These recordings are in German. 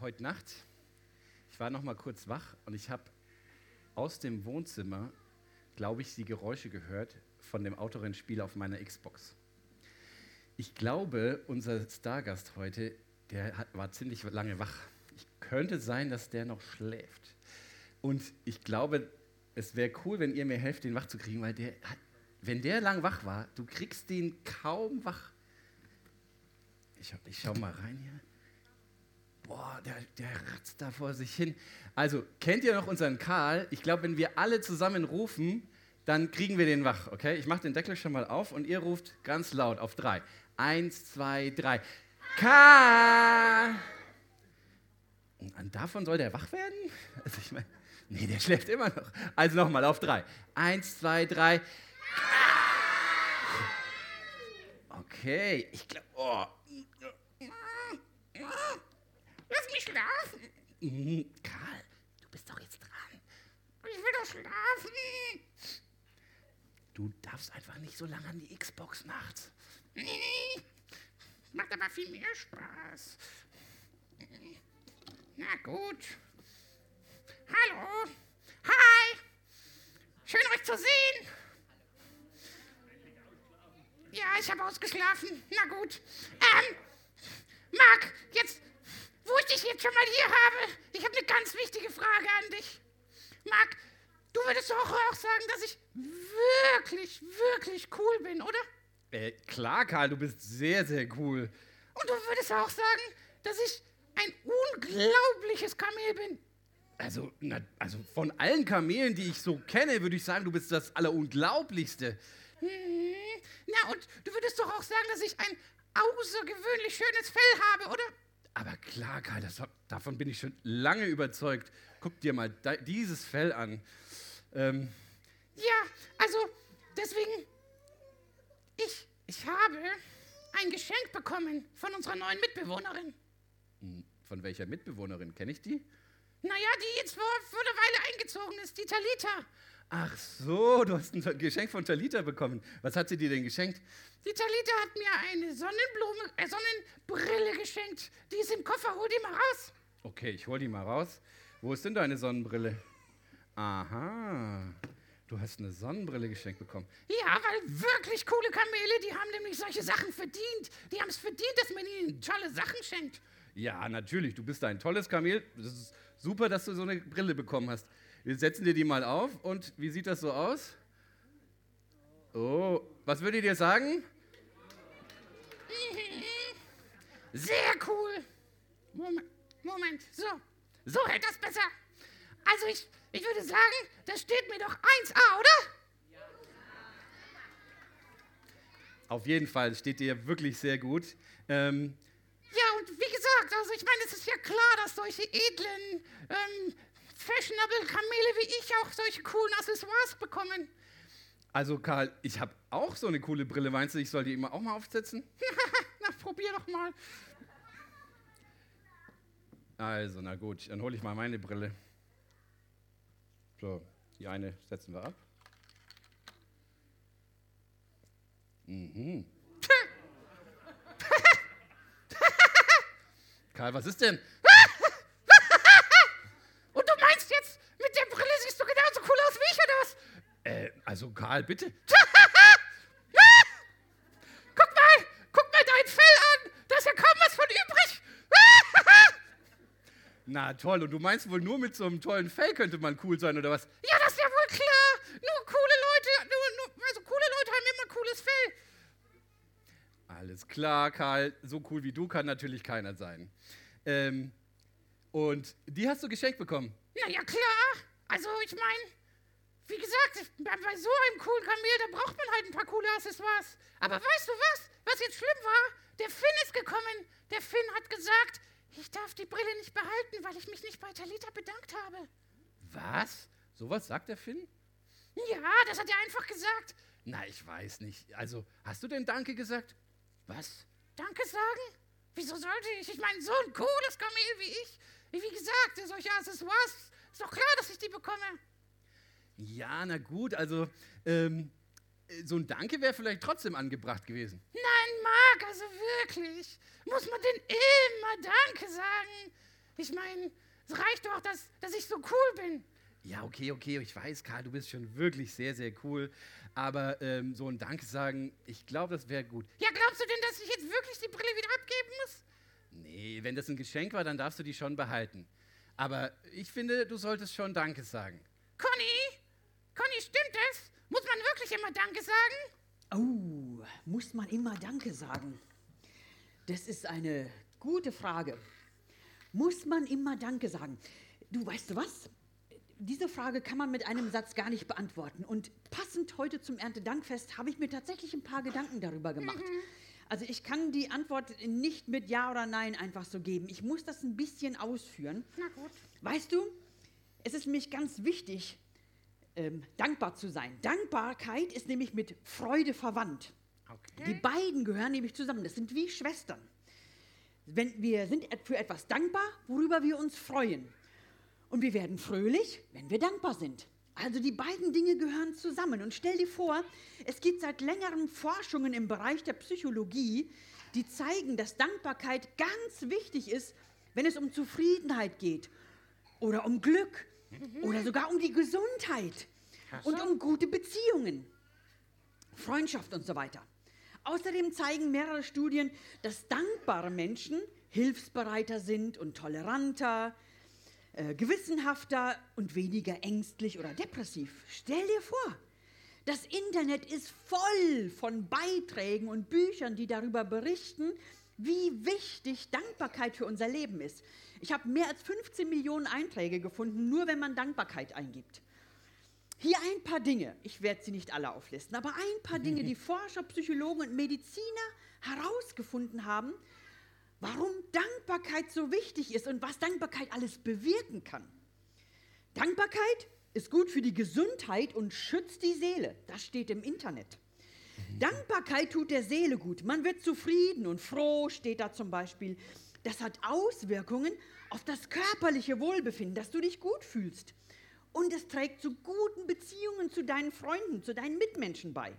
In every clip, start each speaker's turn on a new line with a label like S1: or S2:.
S1: heute Nacht, ich war noch mal kurz wach und ich habe aus dem Wohnzimmer, glaube ich, die Geräusche gehört von dem Autorennspiel auf meiner Xbox. Ich glaube, unser Stargast heute, war ziemlich lange wach. Könnte sein, dass der noch schläft. Und ich glaube, es wäre cool, wenn ihr mir helft, den wach zu kriegen, weil wenn der lang wach war, du kriegst den kaum wach. Ich schau mal rein hier. Boah, der ratzt da vor sich hin. Also, kennt ihr noch unseren Karl? Ich glaube, wenn wir alle zusammen rufen, dann kriegen wir den wach, okay? Ich mache den Deckel schon mal auf und ihr ruft ganz laut auf 3. 1, 2, 3. Karl! Und davon soll der wach werden? Also ich meine, nee, der schläft immer noch. Also nochmal auf 3. 1, 2, 3. Okay, ich glaube,
S2: Lass mich schlafen.
S1: Karl, du bist doch jetzt dran.
S2: Ich will doch schlafen.
S1: Du darfst einfach nicht so lange an die Xbox nachts.
S2: Macht aber viel mehr Spaß. Na gut. Hallo. Hi. Schön euch zu sehen. Ja, ich habe ausgeschlafen. Na gut. Marc, jetzt, wo ich dich jetzt schon mal hier habe, ich habe eine ganz wichtige Frage an dich. Marc, du würdest doch auch sagen, dass ich wirklich, wirklich cool bin, oder?
S1: Klar, Karl, du bist sehr, sehr cool.
S2: Und du würdest auch sagen, dass ich ein unglaubliches Kamel bin.
S1: Also von allen Kamelen, die ich so kenne, würde ich sagen, du bist das Allerunglaublichste.
S2: Na, und du würdest doch auch sagen, dass ich ein außergewöhnlich schönes Fell habe, oder?
S1: Aber klar, Karl, davon bin ich schon lange überzeugt. Guck dir mal dieses Fell an.
S2: Ja, also deswegen, ich habe ein Geschenk bekommen von unserer neuen Mitbewohnerin.
S1: Von welcher Mitbewohnerin? Kenne ich die?
S2: Naja, die jetzt vor einer Weile eingezogen ist, die Talita.
S1: Ach so, du hast ein Geschenk von Talita bekommen. Was hat sie dir denn geschenkt?
S2: Die Talita hat mir eine Sonnenbrille geschenkt. Die ist im Koffer, hol die mal raus.
S1: Okay, ich hol die mal raus. Wo ist denn deine Sonnenbrille? Aha, du hast eine Sonnenbrille geschenkt bekommen.
S2: Ja, weil wirklich coole Kamele, die haben nämlich solche Sachen verdient. Die haben es verdient, dass man ihnen tolle Sachen schenkt.
S1: Ja, natürlich, du bist ein tolles Kamel. Das ist super, dass du so eine Brille bekommen hast. Wir setzen dir die mal auf und wie sieht das so aus? Oh, was würdet ihr sagen?
S2: Sehr cool. Moment, so hält das besser. Also ich würde sagen, das steht mir doch 1A, oder?
S1: Auf jeden Fall steht dir wirklich sehr gut.
S2: Ja, und wie gesagt, also ich meine, es ist ja klar, dass solche edlen, fashionable Kamele wie ich auch solche coolen Accessoires bekommen.
S1: Also Karl, ich habe auch so eine coole Brille. Meinst du, ich soll die immer auch mal aufsetzen?
S2: Na, probier doch mal.
S1: Also, na gut, dann hole ich mal meine Brille. So, die eine setzen wir ab. Karl, was ist denn?
S2: Und du meinst jetzt, mit der Brille siehst du genauso cool aus wie ich, oder was?
S1: Also Karl, bitte.
S2: Guck mal dein Fell an. Da ist ja kaum was von übrig.
S1: Na toll, und du meinst wohl nur mit so einem tollen Fell könnte man cool sein, oder was?
S2: Ja, das ist ja wohl klar. Nur coole Leute, also coole Leute haben immer cooles Fell.
S1: Alles klar, Karl, so cool wie du kann natürlich keiner sein. Und die hast du geschenkt bekommen?
S2: Na ja, klar. Also ich meine, wie gesagt, bei so einem coolen Kamel, da braucht man halt ein paar coole Accessoires. Aber weißt du was? Was jetzt schlimm war? Der Finn ist gekommen. Der Finn hat gesagt, ich darf die Brille nicht behalten, weil ich mich nicht bei Talita bedankt habe.
S1: Was? Sowas sagt der Finn?
S2: Ja, das hat er einfach gesagt.
S1: Na, ich weiß nicht. Also, hast du denn Danke gesagt? Was?
S2: Danke sagen? Wieso sollte ich? Ich meine, so ein cooles Kamel wie ich. Wie gesagt, solche Accessoires, ist doch klar, dass ich die bekomme.
S1: Ja, na gut, also, so ein Danke wäre vielleicht trotzdem angebracht gewesen.
S2: Nein, Marc, also wirklich. Muss man denn immer Danke sagen? Ich meine, es reicht doch, dass ich so cool bin.
S1: Ja, okay, ich weiß, Karl, du bist schon wirklich sehr, sehr cool. Aber so ein Danke sagen, ich glaube, das wäre gut.
S2: Ja, glaubst du denn, dass ich jetzt wirklich die Brille wieder abgeben muss?
S1: Nee, wenn das ein Geschenk war, dann darfst du die schon behalten. Aber ich finde, du solltest schon Danke sagen.
S2: Conny, stimmt das? Muss man wirklich immer Danke sagen?
S3: Oh, muss man immer Danke sagen? Das ist eine gute Frage. Muss man immer Danke sagen? Du, weißt du was? Diese Frage kann man mit einem Satz gar nicht beantworten. Und passend heute zum Erntedankfest habe ich mir tatsächlich ein paar Gedanken darüber gemacht. Also ich kann die Antwort nicht mit Ja oder Nein einfach so geben. Ich muss das ein bisschen ausführen.
S2: Na gut.
S3: Weißt du, es ist nämlich ganz wichtig, dankbar zu sein. Dankbarkeit ist nämlich mit Freude verwandt.
S1: Okay.
S3: Die beiden gehören nämlich zusammen. Das sind wie Schwestern. Wir sind für etwas dankbar, worüber wir uns freuen. Und wir werden fröhlich, wenn wir dankbar sind. Also die beiden Dinge gehören zusammen. Und stell dir vor, es gibt seit längerem Forschungen im Bereich der Psychologie, die zeigen, dass Dankbarkeit ganz wichtig ist, wenn es um Zufriedenheit geht oder um Glück oder sogar um die Gesundheit und um gute Beziehungen, Freundschaft und so weiter. Außerdem zeigen mehrere Studien, dass dankbare Menschen hilfsbereiter sind und toleranter, gewissenhafter und weniger ängstlich oder depressiv. Stell dir vor, das Internet ist voll von Beiträgen und Büchern, die darüber berichten, wie wichtig Dankbarkeit für unser Leben ist. Ich habe mehr als 15 Millionen Einträge gefunden, nur wenn man Dankbarkeit eingibt. Hier ein paar Dinge, ich werde sie nicht alle auflisten, aber ein paar Dinge, die Forscher, Psychologen und Mediziner herausgefunden haben, warum Dankbarkeit so wichtig ist und was Dankbarkeit alles bewirken kann. Dankbarkeit ist gut für die Gesundheit und schützt die Seele. Das steht im Internet. Dankbarkeit tut der Seele gut. Man wird zufrieden und froh, steht da zum Beispiel. Das hat Auswirkungen auf das körperliche Wohlbefinden, dass du dich gut fühlst. Und es trägt zu guten Beziehungen zu deinen Freunden, zu deinen Mitmenschen bei.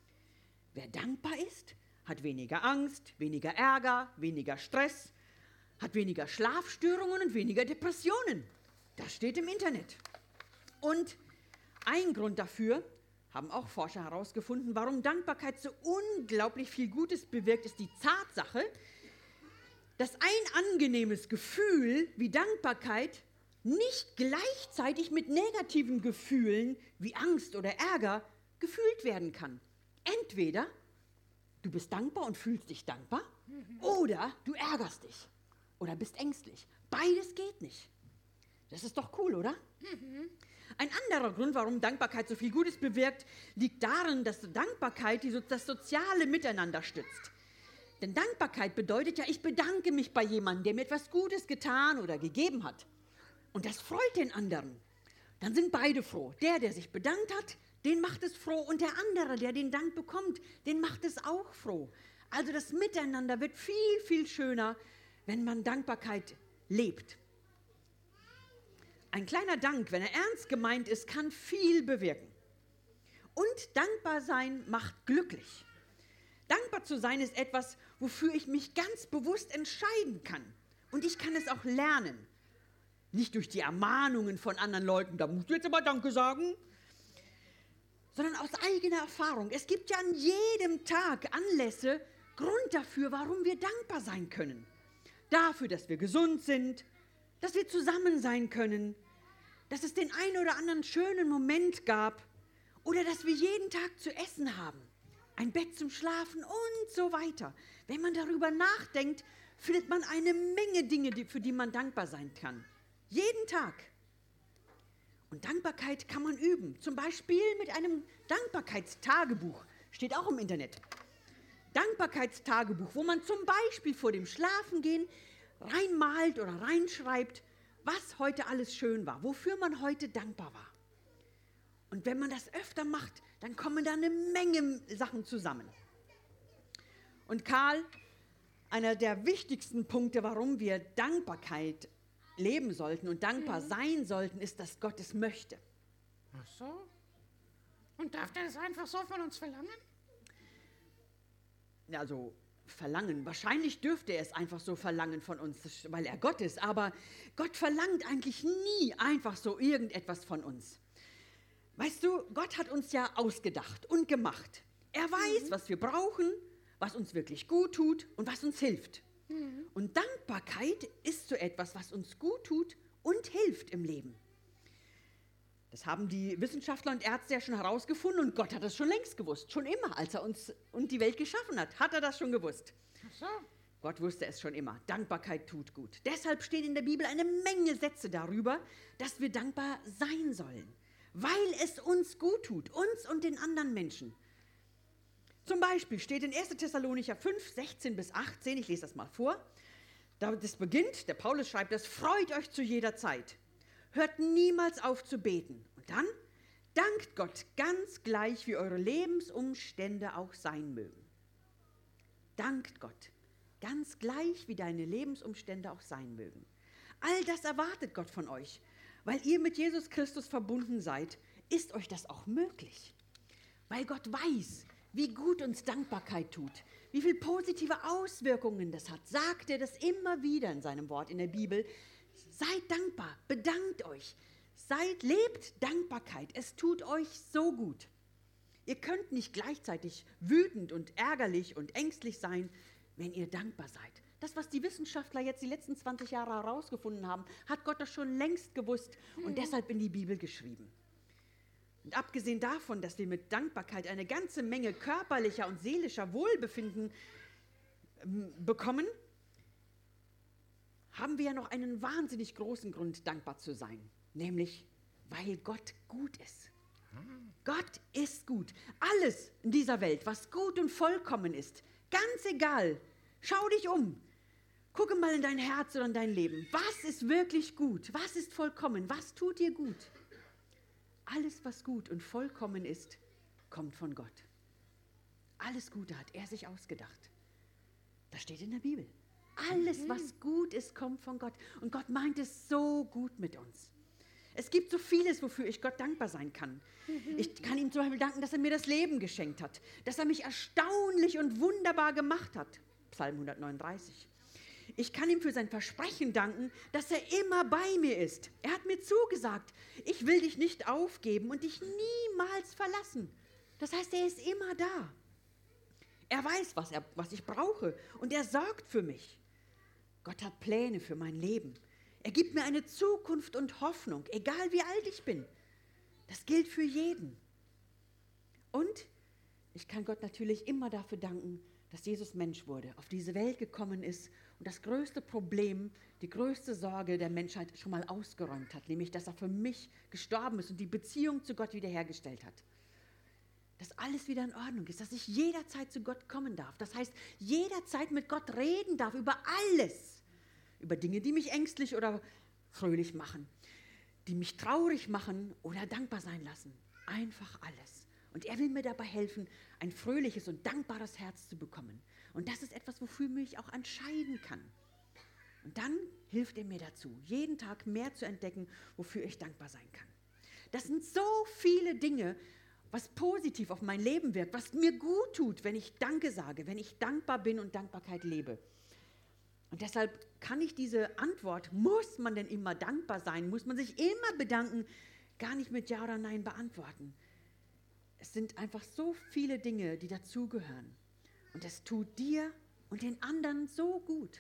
S3: Wer dankbar ist, hat weniger Angst, weniger Ärger, weniger Stress, hat weniger Schlafstörungen und weniger Depressionen. Das steht im Internet. Und ein Grund dafür, haben auch Forscher herausgefunden, warum Dankbarkeit so unglaublich viel Gutes bewirkt, ist die Tatsache, dass ein angenehmes Gefühl wie Dankbarkeit nicht gleichzeitig mit negativen Gefühlen wie Angst oder Ärger gefühlt werden kann. Entweder du bist dankbar und fühlst dich dankbar oder du ärgerst dich oder bist ängstlich. Beides geht nicht. Das ist doch cool, oder? Ein anderer Grund, warum Dankbarkeit so viel Gutes bewirkt, liegt darin, dass Dankbarkeit das soziale Miteinander stützt. Denn Dankbarkeit bedeutet ja, ich bedanke mich bei jemandem, der mir etwas Gutes getan oder gegeben hat. Und das freut den anderen. Dann sind beide froh. Der sich bedankt hat, den macht es froh. Und der andere, der den Dank bekommt, den macht es auch froh. Also das Miteinander wird viel, viel schöner, wenn man Dankbarkeit lebt. Ein kleiner Dank, wenn er ernst gemeint ist, kann viel bewirken. Und dankbar sein macht glücklich. Dankbar zu sein ist etwas, wofür ich mich ganz bewusst entscheiden kann. Und ich kann es auch lernen. Nicht durch die Ermahnungen von anderen Leuten, da musst du jetzt aber Danke sagen, sondern aus eigener Erfahrung. Es gibt ja an jedem Tag Anlässe, Grund dafür, warum wir dankbar sein können. Dafür, dass wir gesund sind, dass wir zusammen sein können, dass es den einen oder anderen schönen Moment gab oder dass wir jeden Tag zu essen haben, ein Bett zum Schlafen und so weiter. Wenn man darüber nachdenkt, findet man eine Menge Dinge, für die man dankbar sein kann. Jeden Tag. Und Dankbarkeit kann man üben. Zum Beispiel mit einem Dankbarkeitstagebuch. Steht auch im Internet. Dankbarkeitstagebuch, wo man zum Beispiel vor dem Schlafengehen reinmalt oder reinschreibt, was heute alles schön war, wofür man heute dankbar war. Und wenn man das öfter macht, dann kommen da eine Menge Sachen zusammen. Und Karl, einer der wichtigsten Punkte, warum wir Dankbarkeit leben sollten und dankbar sein sollten, ist, dass Gott es möchte.
S2: Ach so? Und darf der das einfach so von uns verlangen?
S3: Also, verlangen. Wahrscheinlich dürfte er es einfach so verlangen von uns, weil er Gott ist. Aber Gott verlangt eigentlich nie einfach so irgendetwas von uns. Weißt du, Gott hat uns ja ausgedacht und gemacht. Er weiß, was wir brauchen, was uns wirklich gut tut und was uns hilft. Und Dankbarkeit ist so etwas, was uns gut tut und hilft im Leben. Das haben die Wissenschaftler und Ärzte ja schon herausgefunden und Gott hat das schon längst gewusst. Schon immer, als er uns und die Welt geschaffen hat er das schon gewusst.
S2: Ach so.
S3: Gott wusste es schon immer. Dankbarkeit tut gut. Deshalb stehen in der Bibel eine Menge Sätze darüber, dass wir dankbar sein sollen, weil es uns gut tut, uns und den anderen Menschen. Zum Beispiel steht in 1. Thessalonicher 5, 16 bis 18, ich lese das mal vor, das beginnt, der Paulus schreibt das, freut euch zu jeder Zeit, hört niemals auf zu beten. Und dann, dankt Gott ganz gleich, wie eure Lebensumstände auch sein mögen. Dankt Gott, ganz gleich, wie deine Lebensumstände auch sein mögen. All das erwartet Gott von euch, weil ihr mit Jesus Christus verbunden seid, ist euch das auch möglich. Weil Gott weiß, wie gut uns Dankbarkeit tut, wie viele positive Auswirkungen das hat, sagt er das immer wieder in seinem Wort in der Bibel. Seid dankbar, bedankt euch, lebt Dankbarkeit, es tut euch so gut. Ihr könnt nicht gleichzeitig wütend und ärgerlich und ängstlich sein, wenn ihr dankbar seid. Das, was die Wissenschaftler jetzt die letzten 20 Jahre herausgefunden haben, hat Gott das schon längst gewusst und deshalb in die Bibel geschrieben. Und abgesehen davon, dass wir mit Dankbarkeit eine ganze Menge körperlicher und seelischer Wohlbefinden bekommen, haben wir ja noch einen wahnsinnig großen Grund, dankbar zu sein. Nämlich, weil Gott gut ist. Gott ist gut. Alles in dieser Welt, was gut und vollkommen ist, ganz egal, schau dich um. Gucke mal in dein Herz oder in dein Leben. Was ist wirklich gut? Was ist vollkommen? Was tut dir gut? Alles, was gut und vollkommen ist, kommt von Gott. Alles Gute hat er sich ausgedacht. Das steht in der Bibel. Alles, was gut ist, kommt von Gott. Und Gott meint es so gut mit uns. Es gibt so vieles, wofür ich Gott dankbar sein kann. Ich kann ihm zum Beispiel danken, dass er mir das Leben geschenkt hat, dass er mich erstaunlich und wunderbar gemacht hat. Psalm 139. Ich kann ihm für sein Versprechen danken, dass er immer bei mir ist. Er hat mir zugesagt, ich will dich nicht aufgeben und dich niemals verlassen. Das heißt, er ist immer da. Er weiß, was ich brauche und er sorgt für mich. Gott hat Pläne für mein Leben. Er gibt mir eine Zukunft und Hoffnung, egal wie alt ich bin. Das gilt für jeden. Und ich kann Gott natürlich immer dafür danken, dass Jesus Mensch wurde, auf diese Welt gekommen ist und das größte Problem, die größte Sorge der Menschheit schon mal ausgeräumt hat, nämlich, dass er für mich gestorben ist und die Beziehung zu Gott wiederhergestellt hat. Dass alles wieder in Ordnung ist, dass ich jederzeit zu Gott kommen darf. Das heißt, jederzeit mit Gott reden darf über alles. Über Dinge, die mich ängstlich oder fröhlich machen, die mich traurig machen oder dankbar sein lassen. Einfach alles. Und er will mir dabei helfen, ein fröhliches und dankbares Herz zu bekommen. Und das ist etwas, wofür ich auch entscheiden kann. Und dann hilft er mir dazu, jeden Tag mehr zu entdecken, wofür ich dankbar sein kann. Das sind so viele Dinge, was positiv auf mein Leben wirkt, was mir gut tut, wenn ich Danke sage, wenn ich dankbar bin und Dankbarkeit lebe. Und deshalb kann ich diese Antwort, muss man denn immer dankbar sein, muss man sich immer bedanken, gar nicht mit Ja oder Nein beantworten. Es sind einfach so viele Dinge, die dazugehören. Und es tut dir und den anderen so gut.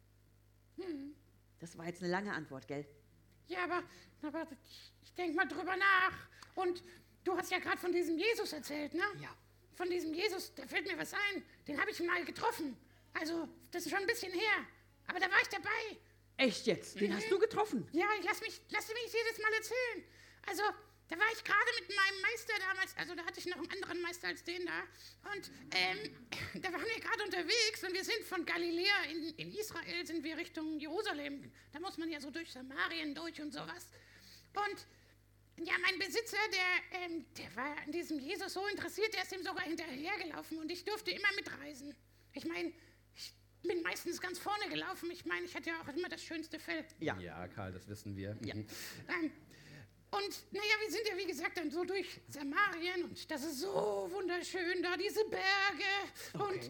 S3: Das war jetzt eine lange Antwort, gell?
S2: Ja, aber ich denke mal drüber nach. Und du hast ja gerade von diesem Jesus erzählt, ne?
S3: Ja.
S2: Von diesem Jesus, da fällt mir was ein. Den habe ich mal getroffen. Also, das ist schon ein bisschen her. Aber da war ich dabei.
S3: Echt jetzt? Den hast du getroffen?
S2: Ja, lass mich jedes Mal erzählen. Also, da war ich gerade mit meinem Meister damals, also da hatte ich noch einen anderen Meister als den da. Und da waren wir gerade unterwegs und wir sind von Galiläa in Israel, sind wir Richtung Jerusalem. Da muss man ja so durch Samarien durch und sowas. Und ja, mein Besitzer, der war an diesem Jesus so interessiert, der ist ihm sogar hinterhergelaufen und ich durfte immer mitreisen. Ich meine, ich bin meistens ganz vorne gelaufen. Ich meine, ich hatte ja auch immer das schönste Fell.
S3: Ja.
S1: Ja, Karl, das wissen wir.
S3: Ja.
S2: Und naja, wir sind ja wie gesagt dann so durch Samarien und das ist so wunderschön da, diese Berge.
S3: Okay.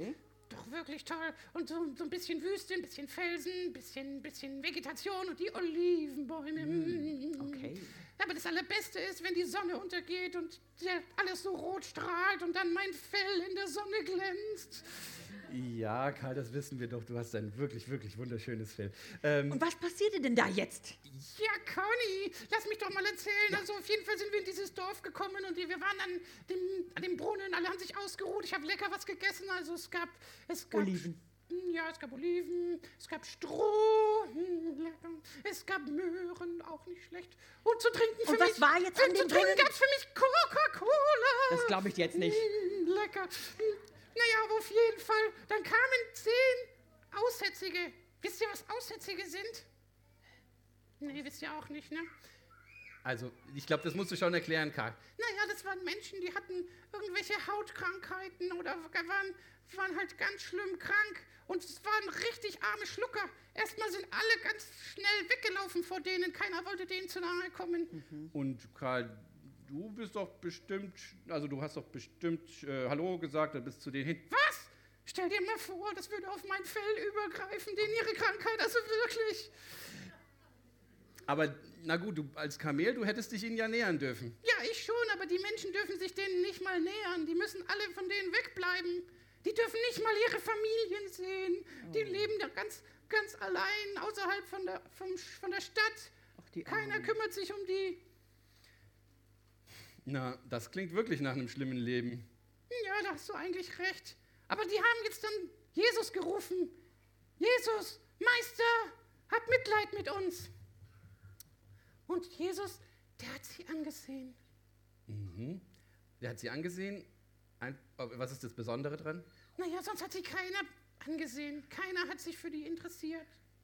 S2: doch wirklich toll. Und so ein bisschen Wüste, ein bisschen Felsen, ein bisschen Vegetation und die Olivenbäume.
S3: Okay.
S2: Aber das Allerbeste ist, wenn die Sonne untergeht und alles so rot strahlt und dann mein Fell in der Sonne glänzt.
S1: Ja, Karl, das wissen wir doch. Du hast ein wirklich, wirklich wunderschönes Fell.
S3: Und was passierte denn da jetzt?
S2: Ja, Conny, lass mich doch mal erzählen. Also auf jeden Fall sind wir in dieses Dorf gekommen und wir waren an dem Brunnen. Alle haben sich ausgeruht. Ich habe lecker was gegessen. Also es gab
S3: Oliven.
S2: Ja, es gab Oliven, es gab Stroh, lecker. Es gab Möhren, auch nicht schlecht. Und zu trinken für
S3: Und
S2: mich.
S3: was war jetzt an dem
S2: Zu trinken
S3: Brunnen?
S2: gab es für mich Coca-Cola.
S3: Das glaube ich jetzt nicht.
S2: Lecker. Naja, aber auf jeden Fall, dann kamen 10 Aussätzige. Wisst ihr, was Aussätzige sind? Nee, wisst ihr auch nicht, ne?
S1: Also, ich glaube, das musst du schon erklären, Karl.
S2: Naja, das waren Menschen, die hatten irgendwelche Hautkrankheiten oder waren halt ganz schlimm krank. Und es waren richtig arme Schlucker. Erstmal sind alle ganz schnell weggelaufen vor denen. Keiner wollte denen zu nahe kommen.
S1: Und Karl, du bist doch bestimmt, also du hast doch bestimmt Hallo gesagt und bist zu denen hin.
S2: Was? Stell dir mal vor, das würde auf mein Fell übergreifen, denen ihre Krankheit, also wirklich.
S1: Aber na gut, du als Kamel, du hättest dich ihnen ja nähern dürfen.
S2: Ja, ich schon, aber die Menschen dürfen sich denen nicht mal nähern. Die müssen alle von denen wegbleiben. Die dürfen nicht mal ihre Familien sehen. Die leben da ganz allein außerhalb von der Stadt. Keiner kümmert sich um die.
S1: Na, das klingt wirklich nach einem schlimmen Leben.
S2: Ja, da hast du eigentlich recht. Aber die haben jetzt dann Jesus gerufen. Jesus, Meister, hab Mitleid mit uns. Und Jesus, der hat sie angesehen.
S1: Mhm. Der hat sie angesehen. Was ist das Besondere dran?
S2: Naja, sonst hat sie keiner angesehen. Keiner hat sich für die interessiert.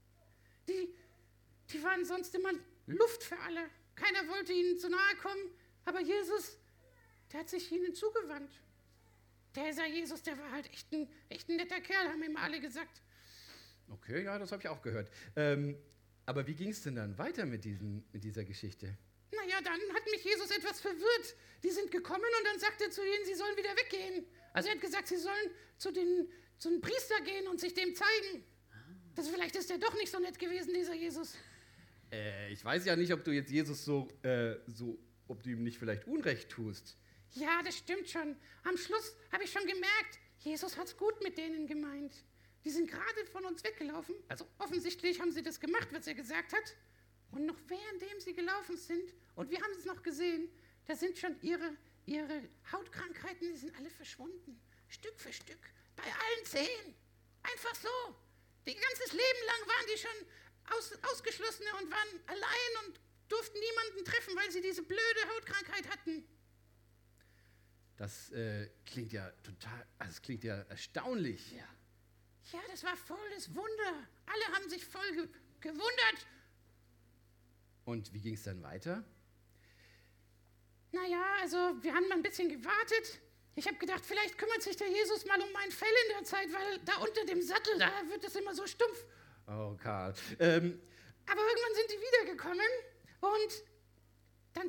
S2: Die waren sonst immer Luft für alle. Keiner wollte ihnen zu nahe kommen. Aber Jesus, der hat sich ihnen zugewandt. Dieser Jesus, der war halt echt ein netter Kerl, haben ihm alle gesagt.
S1: Okay, ja, das habe ich auch gehört. Aber wie ging es denn dann weiter mit dieser Geschichte?
S2: Naja, dann hat mich Jesus etwas verwirrt. Die sind gekommen und dann sagt er zu ihnen, sie sollen wieder weggehen. Also er hat gesagt, sie sollen zu einem Priester gehen und sich dem zeigen. Vielleicht ist er doch nicht so nett gewesen, dieser Jesus.
S1: Ich weiß ja nicht, ob du jetzt Jesus ob du ihm nicht vielleicht Unrecht tust.
S2: Ja, das stimmt schon. Am Schluss habe ich schon gemerkt, Jesus hat's gut mit denen gemeint. Die sind gerade von uns weggelaufen. Also offensichtlich haben sie das gemacht, was er gesagt hat. Und noch währenddem sie gelaufen sind, und wir haben es noch gesehen, da sind schon ihre Hautkrankheiten, die sind alle verschwunden. Stück für Stück. Bei allen 10. Einfach so. Ihr ganzes Leben lang waren die schon Ausgeschlossene und waren allein und durften niemanden treffen, weil sie diese blöde Hautkrankheit hatten.
S1: Das klingt ja es klingt ja erstaunlich.
S2: Ja, das war voll das Wunder. Alle haben sich voll gewundert.
S1: Und wie ging es dann weiter?
S2: Naja, also wir haben mal ein bisschen gewartet. Ich habe gedacht, vielleicht kümmert sich der Jesus mal um mein Fell in der Zeit, weil da unter dem Sattel, da wird es immer so stumpf.
S1: Oh, Karl.
S2: Aber irgendwann sind die wiedergekommen und dann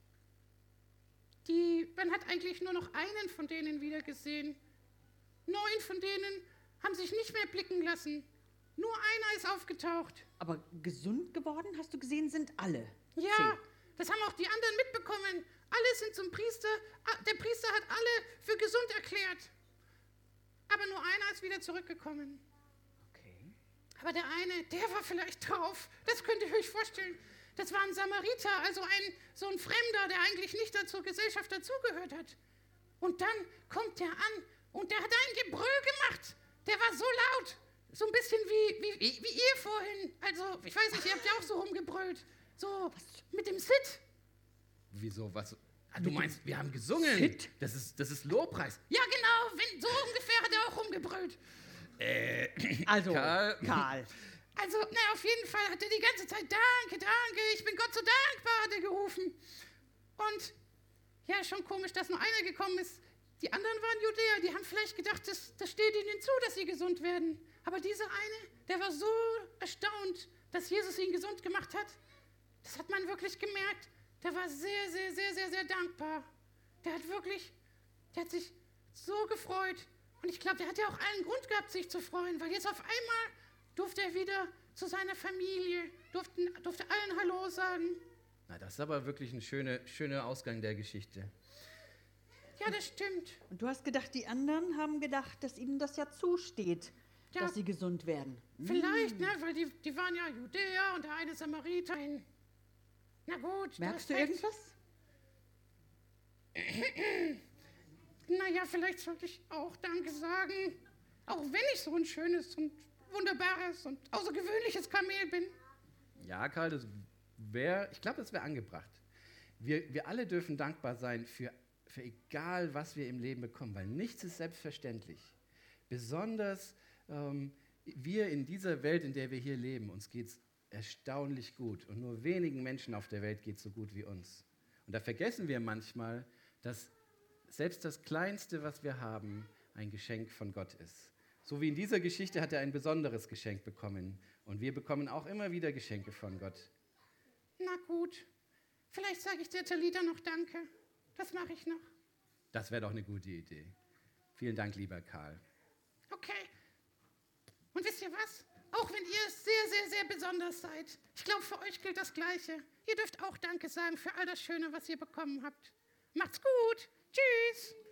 S2: man hat eigentlich nur noch einen von denen wieder gesehen. 9 von denen haben sich nicht mehr blicken lassen. Nur einer ist aufgetaucht.
S3: Aber gesund geworden, hast du gesehen, sind alle.
S2: Ja,
S3: 10.
S2: das haben auch die anderen mitbekommen. Alle sind zum Priester. Der Priester hat alle für gesund erklärt. Aber nur einer ist wieder zurückgekommen.
S3: Okay.
S2: Aber der eine, der war vielleicht drauf. Das könnt ihr euch vorstellen. Das war ein Samariter, also so ein Fremder, der eigentlich nicht zur Gesellschaft dazugehört hat. Und dann kommt der an und der hat ein Gebrüll gemacht. Der war so laut. So ein bisschen wie ihr vorhin. Also, ich weiß nicht, ihr habt ja auch so rumgebrüllt. So mit dem Sid.
S1: Wieso, was? Du meinst, wir haben gesungen?
S3: Sid?
S1: Das ist Lobpreis.
S2: Ja, genau. So ungefähr hat er auch rumgebrüllt.
S3: Also,
S1: Karl.
S2: Also, auf jeden Fall hat er die ganze Zeit, danke, ich bin Gott so dankbar, hat er gerufen. Und ja, schon komisch, dass nur einer gekommen ist. Die anderen waren Judäer, die haben vielleicht gedacht, das steht ihnen zu, dass sie gesund werden. Aber dieser eine, der war so erstaunt, dass Jesus ihn gesund gemacht hat. Das hat man wirklich gemerkt. Der war sehr, sehr, sehr, sehr, sehr dankbar. Der hat sich so gefreut. Und ich glaube, der hat ja auch allen Grund gehabt, sich zu freuen, weil jetzt auf einmal durfte er wieder zu seiner Familie, durfte allen Hallo sagen.
S1: Na, das ist aber wirklich ein schöner Ausgang der Geschichte.
S2: Ja, das stimmt.
S3: Und du hast gedacht, die anderen haben gedacht, dass ihnen das ja zusteht,
S2: Ja.
S3: dass sie gesund werden.
S2: Vielleicht, ne, weil die waren ja Judäer und der eine Samariter. Na gut.
S3: Merkst du irgendwas?
S2: Naja, vielleicht sollte ich auch Danke sagen. Auch wenn ich so ein schönes und wunderbares und außergewöhnliches Kamel bin.
S1: Ja, Karl, ich glaube, das wäre angebracht. Wir alle dürfen dankbar sein für egal, was wir im Leben bekommen, weil nichts ist selbstverständlich. Besonders wir in dieser Welt, in der wir hier leben, uns geht es erstaunlich gut. Und nur wenigen Menschen auf der Welt geht es so gut wie uns. Und da vergessen wir manchmal, dass selbst das Kleinste, was wir haben, ein Geschenk von Gott ist. So wie in dieser Geschichte hat er ein besonderes Geschenk bekommen. Und wir bekommen auch immer wieder Geschenke von Gott.
S2: Na gut. Vielleicht sage ich der Talita noch Danke. Das mache ich noch.
S1: Das wäre doch eine gute Idee. Vielen Dank, lieber Karl.
S2: Okay. Und wisst ihr was? Auch wenn ihr sehr, sehr, sehr besonders seid. Ich glaube, für euch gilt das Gleiche. Ihr dürft auch Danke sagen für all das Schöne, was ihr bekommen habt. Macht's gut. Tschüss.